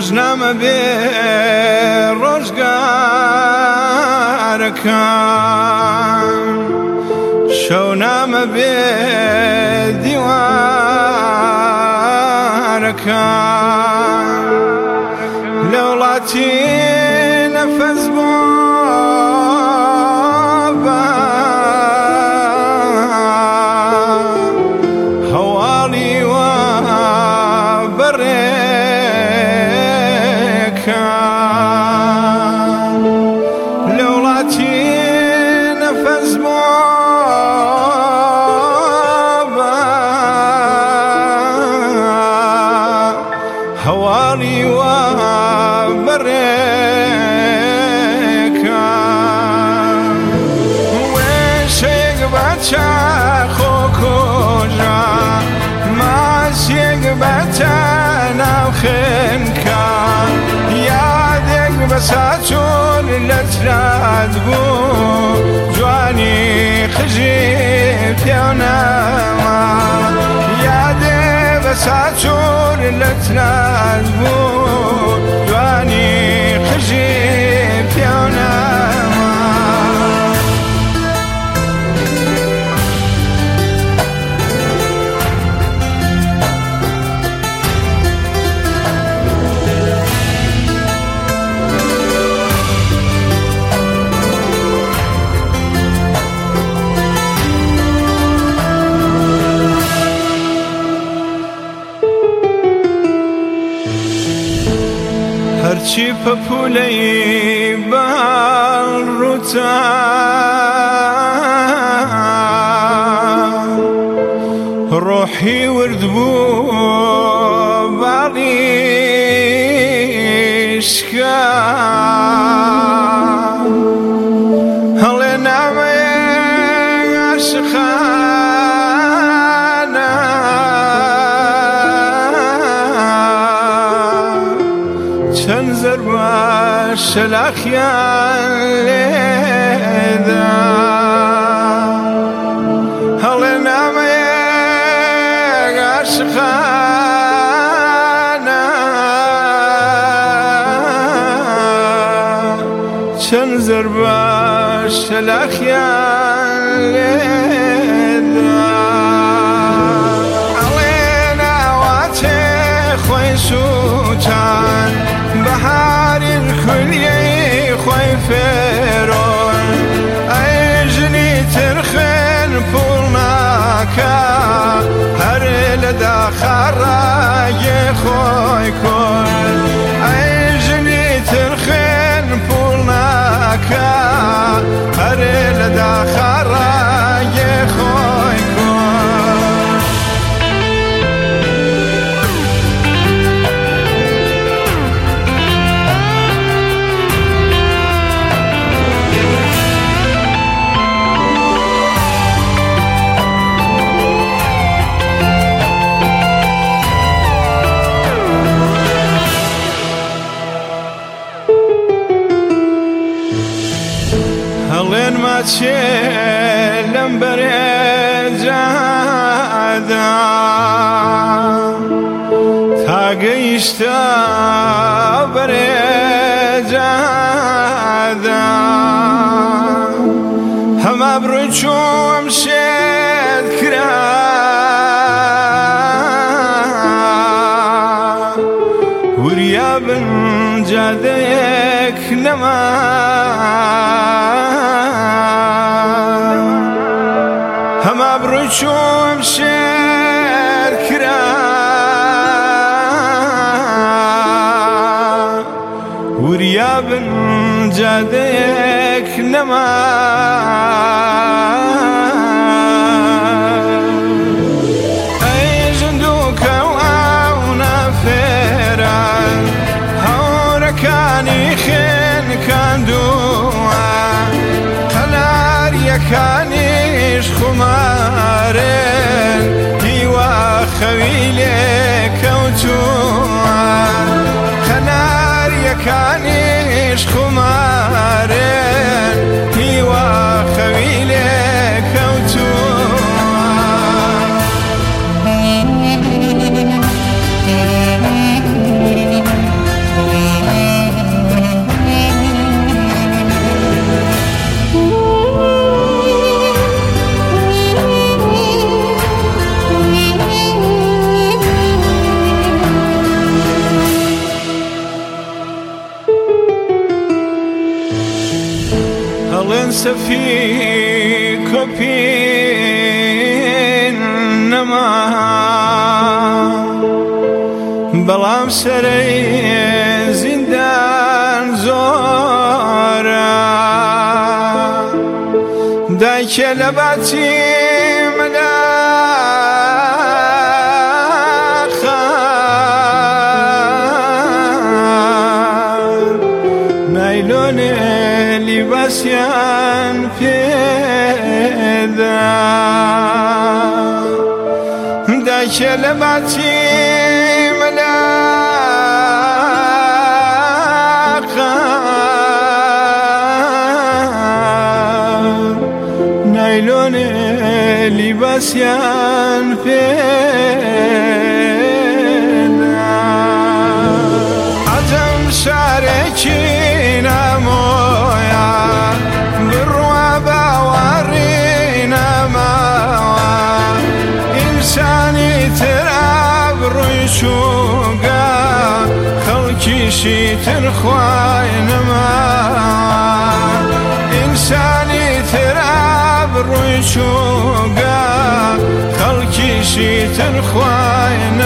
ڕۆژنامە بێ ڕۆژگارەکان شەونامە بێ دیوارەکان لە وڵاتی نەفەس بۆ هەواڵی وە بەڕێکان لە وڵاتی نەفەس بۆ هەواڵی وە بەڕێکان وێشێک بە چاخۆ کۆژە ماسێک بە تەناوخێنکە یادێک بە ساچۆر لە ترات بوو جوانی خژی پێونەما یادێ بە ساچۆر لە ترات بوو جوانی خژی پێونەما هەرچی پەپولەی باڕووتە ڕۆحی ورد بوو باڵیشکە هەڵێ نامەیە عاشقانە چەند زەربە شەلاخیان لێدا هەڵێ نامەیەک عاشقانە چەند زەربە شەلاخیان لێدا ئەڵێ ناواتێ خۆی سووتان بەهاری خولیەی خۆی فێرۆن ئەی ژنی ترخێن پوڵ ناکە هەر لە داخەڕایێ خۆی کۆن ئەی ژنی ترخێن پوڵ ناکە هەر لە داخەڕایێ خۆی کۆن هەڵێن ماچێ لەم بەرێجادا تا گەیشتە بەرێجادا هەما بڕۆی چۆم شێت کرا وریا بن جادەیەک نەما هەما بڕۆی چۆم شێر کرا وریا بن جادەیەک نەما ئەی ژندووکە و ئاو نافێران هەورەکانی خێن کاندووە قەلاریەکانیش خومارن هیوا خەوی لێ کەوتووە قەلاریەکانیش خومارن هیوا خەوی لێ کەوتووە دەستی کۆپین نەما بەڵام سەرەی زیندان زۆرە دایکێ لە باتی منە نایلۆنێ لیباسیان پێدا دایکێ لە باتی منە نایلۆنێ لیباسیان پێدا عەجەم شارێکی نامۆیە بڕوا باوەڕی نەماوە ئینسانی تر ئابڕووی چووگە خەڵکیشی تر خوای نەماوە ئینسانی تر ئابڕووی چووگە خەڵکیشی تر خوای